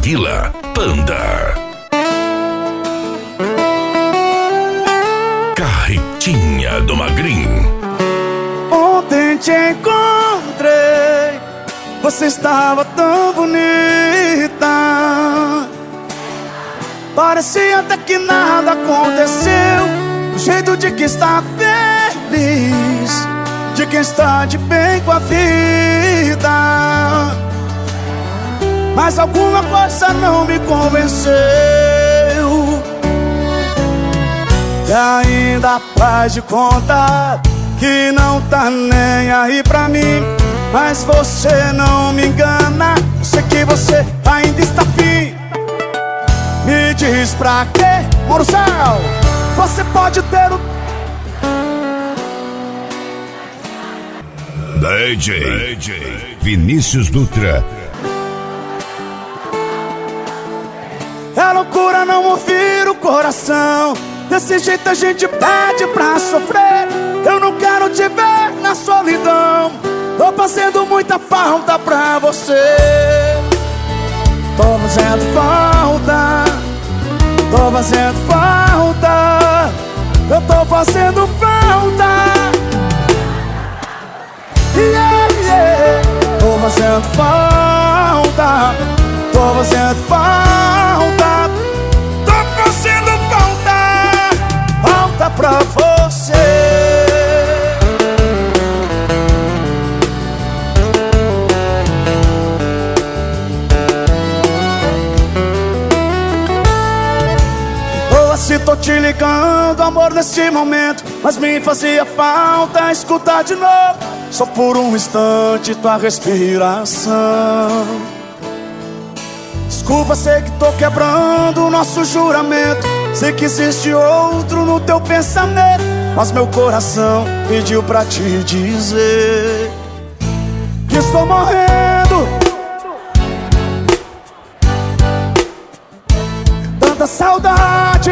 Maguila, Panda. Carretinha do Magrinho. Ontem te encontrei, você estava tão bonita. Parecia até que nada aconteceu, do jeito de que está feliz, de quem está de bem com a vida. Mas alguma coisa não me convenceu, e ainda faz de conta que não tá nem aí pra mim. Mas você não me engana, eu sei que você ainda está afim. Me diz pra quê, Morucel, você pode ter o... DJ Vinícius Dutra. É loucura não ouvir o coração, desse jeito a gente pede pra sofrer. Eu não quero te ver na solidão, tô fazendo muita falta pra você. Tô fazendo falta, tô fazendo falta, eu tô fazendo falta. Yeah, yeah. Tô fazendo falta, tô fazendo falta, tô fazendo falta, falta pra você. Se tô te ligando, amor, neste momento, mas me fazia falta escutar de novo, só por um instante, tua respiração. Desculpa, sei que tô quebrando o nosso juramento, sei que existe outro no teu pensamento, mas meu coração pediu pra te dizer que estou morrendo. Tanta saudade.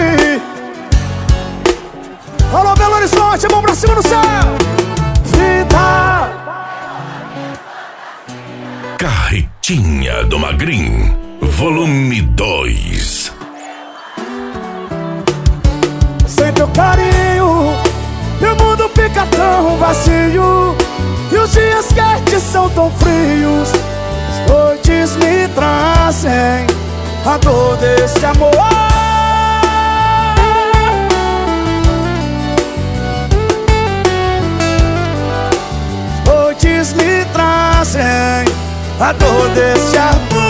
Alô, Belo Horizonte, mão pra cima no céu. Vida. Carretinha do Magrinho, volume 2. Sem teu carinho, meu mundo fica tão vazio, e os dias quentes são tão frios, as noites me trazem a dor desse amor. As noites me trazem a dor desse amor.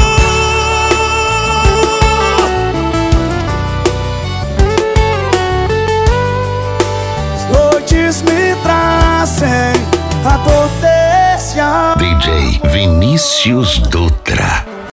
As noites me trazem a dor desse amor. DJ Vinícius Dutra.